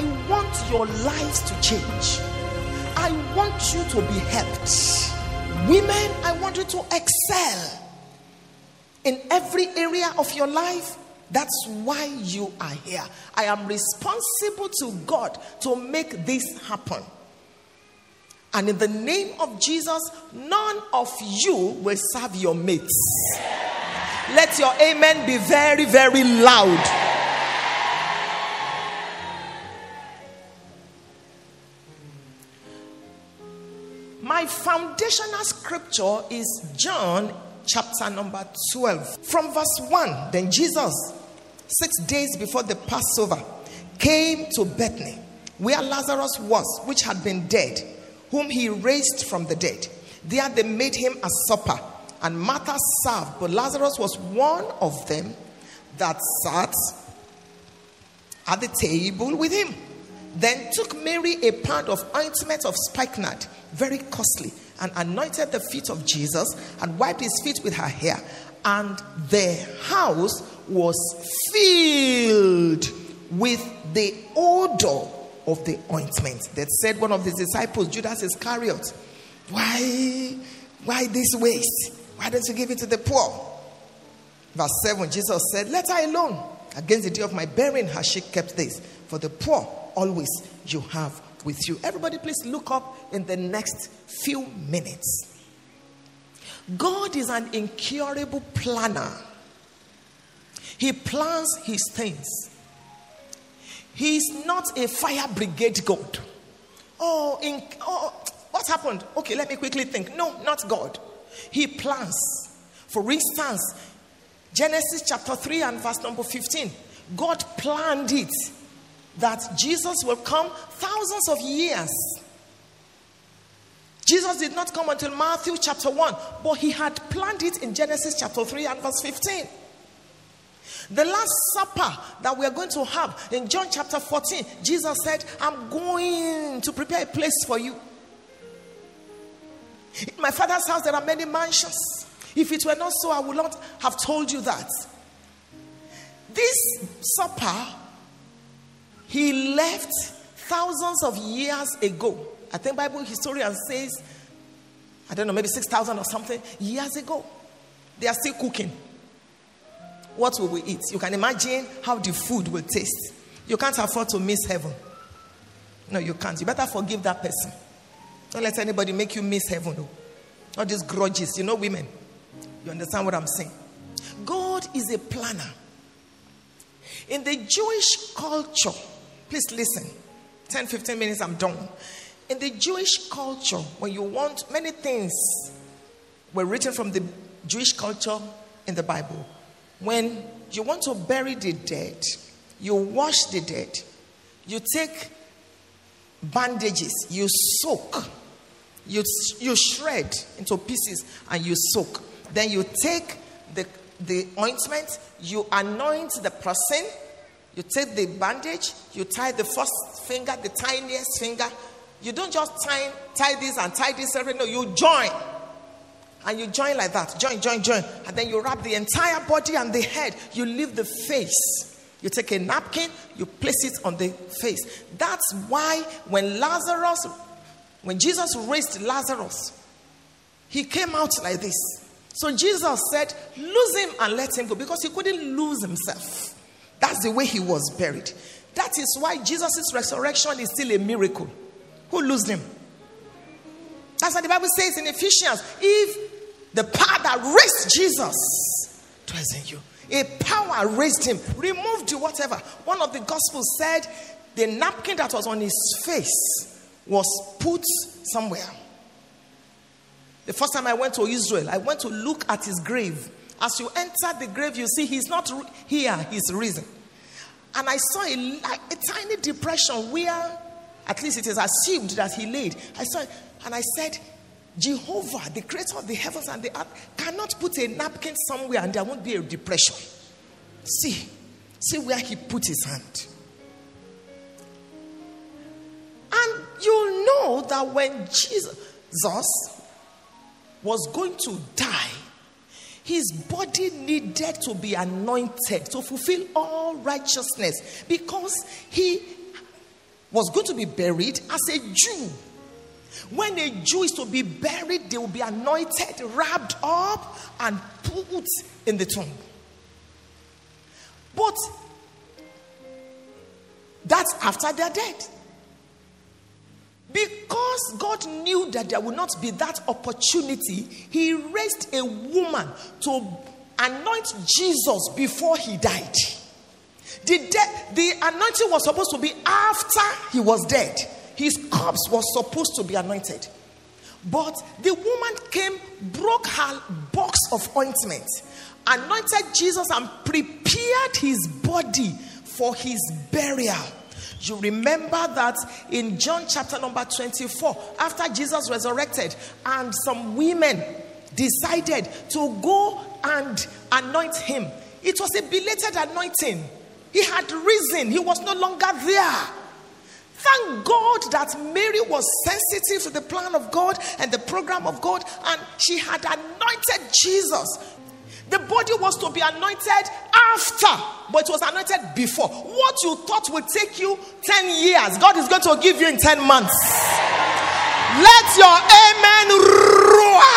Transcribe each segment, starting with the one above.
I want your lives to change. I want you to be helped. Women, I want you to excel in every area of your life. That's why you are here. I am responsible to God to make this happen. And in the name of Jesus, none of you will serve your mates. Let your amen be very, very loud. My foundational scripture is John chapter number 12. From verse 1, then Jesus, 6 days before the Passover, came to Bethany, where Lazarus was, which had been dead, whom he raised from the dead. There they made him a supper, and Martha served, but Lazarus was one of them that sat at the table with him. Then took Mary a pound of ointment of spikenard, very costly, and anointed the feet of Jesus, and wiped his feet with her hair. And the house was filled with the odor of the ointment. That said one of his disciples, Judas Iscariot, why this waste? Why don't you give it to the poor? Verse 7, Jesus said, let her alone. Against the day of my burying has she kept this. For the poor always you have with you. Everybody please look up in the next few minutes. God is an incurable planner. He plans his things. He is not a fire brigade God. What happened? Okay, let me quickly think. No, not God. He plans. For instance, Genesis chapter 3 and verse number 15. God planned it that Jesus will come thousands of years. Jesus did not come until Matthew chapter 1, but he had planned it in Genesis chapter 3 and verse 15. The last supper that we are going to have in John chapter 14, Jesus said, I'm going to prepare a place for you. In my Father's house there are many mansions. If it were not so, I would not have told you that. This supper, he left thousands of years ago. I think Bible historian says, I don't know, maybe 6,000 or something years ago. They are still cooking. What will we eat? You can imagine how the food will taste. You can't afford to miss heaven. No, you can't. You better forgive that person. Don't let anybody make you miss heaven. No. All these grudges. You know women. You understand what I'm saying? God is a planner. In the Jewish culture, please listen. 10, 15 minutes, I'm done. In the Jewish culture, when you want, many things were written from the Jewish culture in the Bible. When you want to bury the dead, you wash the dead, you take bandages, you soak, you shred into pieces and you soak. Then you take the ointment, you anoint the person, you take the bandage, you tie the first finger, the tiniest finger. You don't just tie this and tie this. No, you join. And you join like that. Join. And then you wrap the entire body and the head. You leave the face. You take a napkin, you place it on the face. That's why when Jesus raised Lazarus, he came out like this. So Jesus said, lose him and let him go, because he couldn't lose himself. That's the way he was buried. That is why Jesus' resurrection is still a miracle. Who loosed him? That's what the Bible says in Ephesians. If the power that raised Jesus dwells in you, a power raised him, removed you, whatever. One of the Gospels said the napkin that was on his face was put somewhere. The first time I went to Israel, I went to look at his grave. As you enter the grave, you see he's not here, he's risen. And I saw a tiny depression where, at least it is assumed that he laid. I saw it, and I said, Jehovah, the creator of the heavens and the earth, cannot put a napkin somewhere and there won't be a depression. See where he put his hand. And you know that when Jesus was going to die, his body needed to be anointed to fulfill all righteousness, because he was going to be buried as a Jew. When a Jew is to be buried, they will be anointed, wrapped up, and put in the tomb. But that's after they're dead. Because God knew that there would not be that opportunity, he raised a woman to anoint Jesus before he died. The anointing was supposed to be after he was dead. His corpse was supposed to be anointed. But the woman came, broke her box of ointment, anointed Jesus, and prepared his body for his burial. You remember that in John chapter number 24, after Jesus resurrected and some women decided to go and anoint him, it was a belated anointing. He had risen. He was no longer there. Thank God that Mary was sensitive to the plan of God and the program of God, and she had anointed Jesus. The body was to be anointed after, but it was anointed before. What you thought would take you 10 years, God is going to give you in 10 months. Let your amen roar.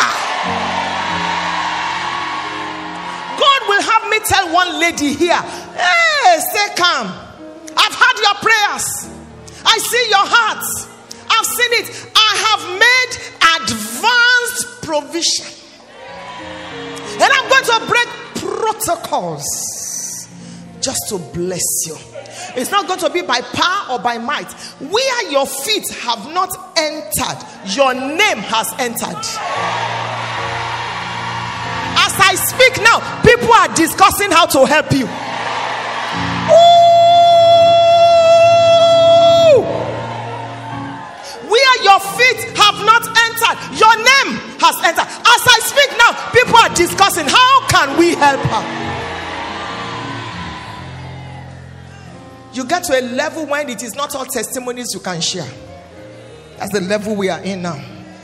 God will have me tell one lady here, hey, stay calm. I've heard your prayers. I see your heart. I've seen it. I have made advanced provision. And I'm going to break protocols just to bless you. It's not going to be by power or by might. Where your feet have not entered, your name has entered. As I speak now, people are discussing how to help you. Where your feet have not entered, your name has entered. As I speak now, people are discussing how can we help her. You get to a level when it is not all testimonies you can share. That's the level we are in now.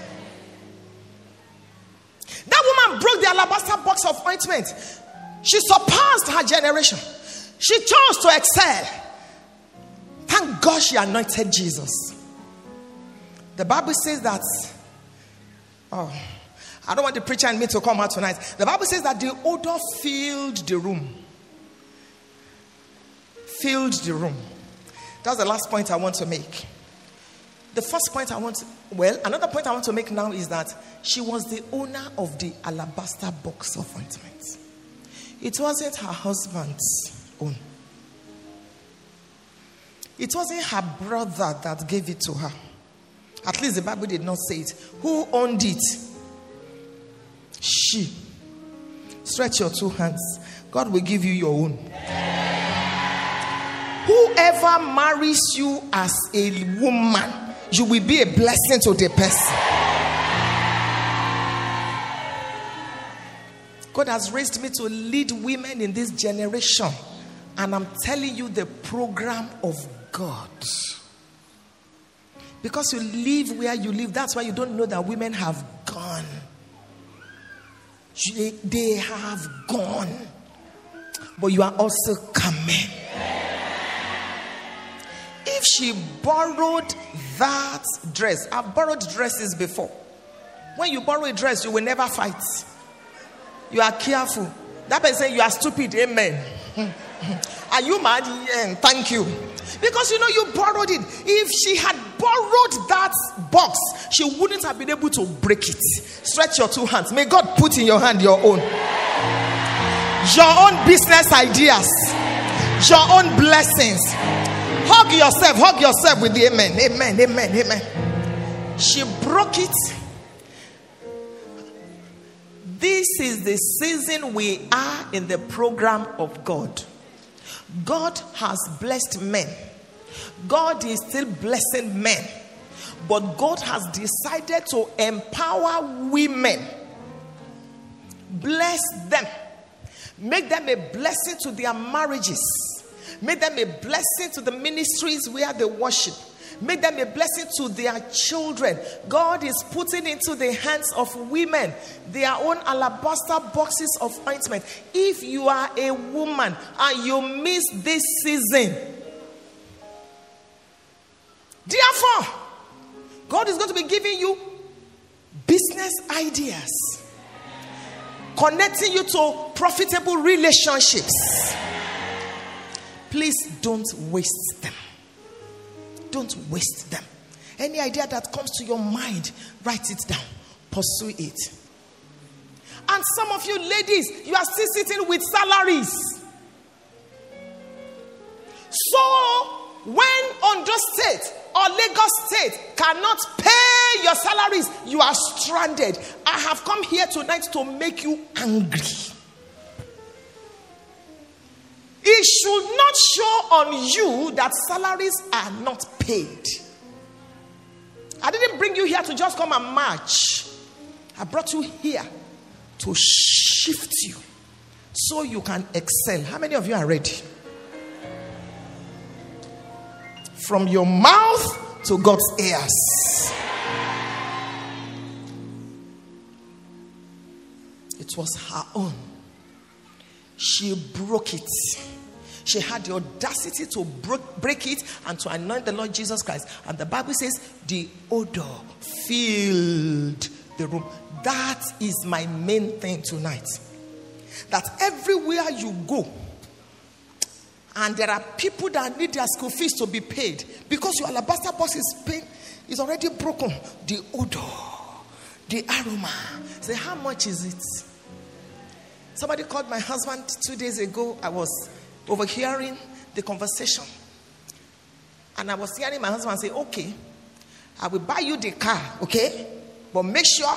That woman broke the alabaster box of ointment. She surpassed her generation. She chose to excel. Thank God she anointed Jesus. The Bible says that, I don't want the preacher and me to come out tonight. The Bible says that the odor filled the room. Filled the room. That's the last point I want to make. The first point another point I want to make now is that she was the owner of the alabaster box of ointment. It wasn't her husband's own. It wasn't her brother that gave it to her. At least the Bible did not say it. Who owned it? She. Stretch your two hands. God will give you your own. Whoever marries you as a woman, you will be a blessing to the person. God has raised me to lead women in this generation. And I'm telling you the program of God. Because you live where you live, that's why you don't know that women have gone. They have gone. But you are also coming. If she borrowed that dress, I've borrowed dresses before. When you borrow a dress, you will never fight. You are careful. That person say you are stupid, amen. Are you mad? Yeah, thank you. Because you borrowed it. If she had borrowed that box, she wouldn't have been able to break it. Stretch your two hands. May God put in your hand your own. Your own business ideas. Your own blessings. Hug yourself with the amen. Amen, amen, amen. She broke it. This is the season we are in the program of God. God has blessed men. God is still blessing men. But God has decided to empower women. Bless them. Make them a blessing to their marriages. Make them a blessing to the ministries where they worship. Make them a blessing to their children. God is putting into the hands of women their own alabaster boxes of ointment. If you are a woman and you miss this season, Therefore, God is going to be giving you business ideas, connecting you to profitable relationships. Please don't waste them. Don't waste them. Any idea that comes to your mind, write it down. Pursue it. And some of you ladies, you are still sitting with salaries. So, when Ondo State or Lagos State cannot pay your salaries, you are stranded. I have come here tonight to make you angry. It should not show on you that salaries are not paid. I didn't bring you here to just come and march. I brought you here to shift you so you can excel. How many of you are ready? From your mouth to God's ears. It was her own. She broke it. She had the audacity to break it and to anoint the Lord Jesus Christ. And the Bible says the odor filled the room. That is my main thing tonight. That everywhere you go, and there are people that need their school fees to be paid, because your alabaster box is already broken. The odor, the aroma. Say, how much is it? Somebody called my husband 2 days ago. I was overhearing the conversation. And I was hearing my husband say, okay, I will buy you the car, okay? But make sure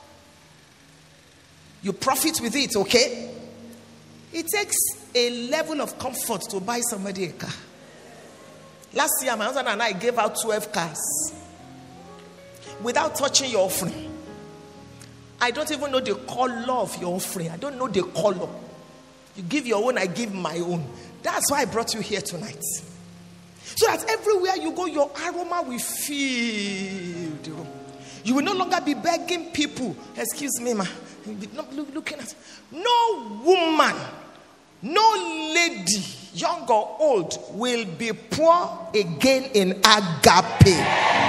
you profit with it, okay? It takes a level of comfort to buy somebody a car. Last year, my husband and I gave out 12 cars without touching your offering. I don't even know the color of your offering. I don't know the color. You give your own, I give my own. That's why I brought you here tonight. So that everywhere you go, your aroma will fill the room. You will no longer be begging people. Excuse me, ma. You'll be not looking at. No woman, no lady, young or old, will be poor again in agape.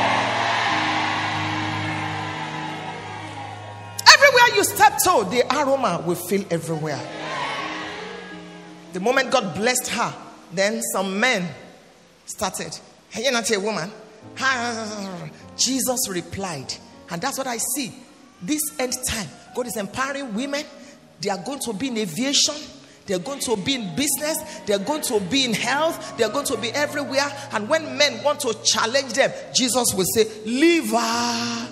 Everywhere you step to, the aroma will fill everywhere. The moment God blessed her, then some men started. Hey, you're not a woman. Jesus replied. And that's what I see. This end time, God is empowering women. They are going to be in aviation. They're going to be in business. They're going to be in health. They're going to be everywhere. And when men want to challenge them, Jesus will say, leave her.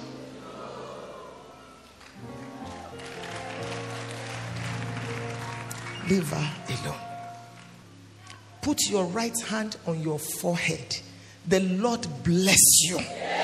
Leave her alone. Put your right hand on your forehead. The Lord bless you.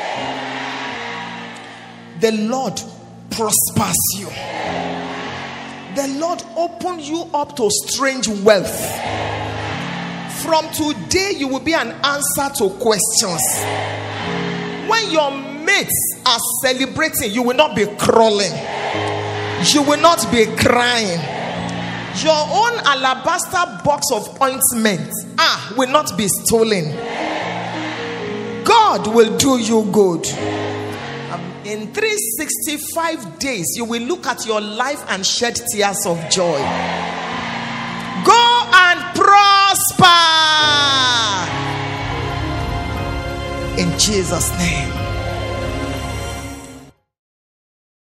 The Lord prospers you. The Lord open you up to strange wealth. From today, you will be an answer to questions. When your mates are celebrating, you will not be crawling. You will not be crying. Your own alabaster box of ointment will not be stolen. God will do you good. In 365 days, you will look at your life and shed tears of joy. Go and prosper. In Jesus' name.